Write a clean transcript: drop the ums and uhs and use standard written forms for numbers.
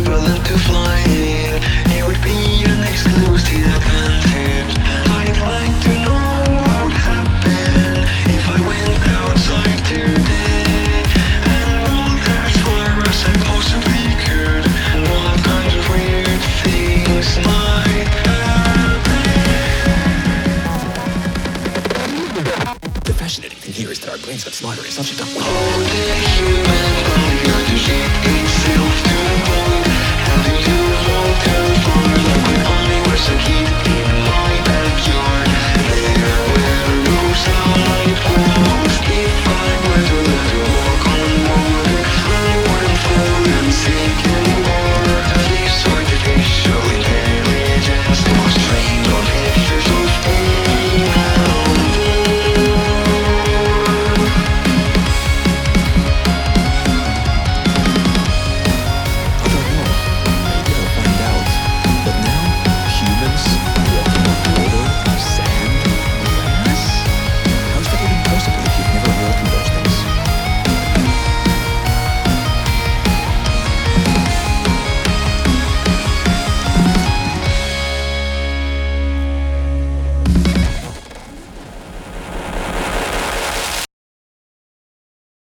fell into flying. It would be an exclusive advantage. I'd like to know what would happen if I went outside today and walked as far as I possibly could. What kind of weird things might happen? The fascinating thing here is that our brains got smarter as such a dumb.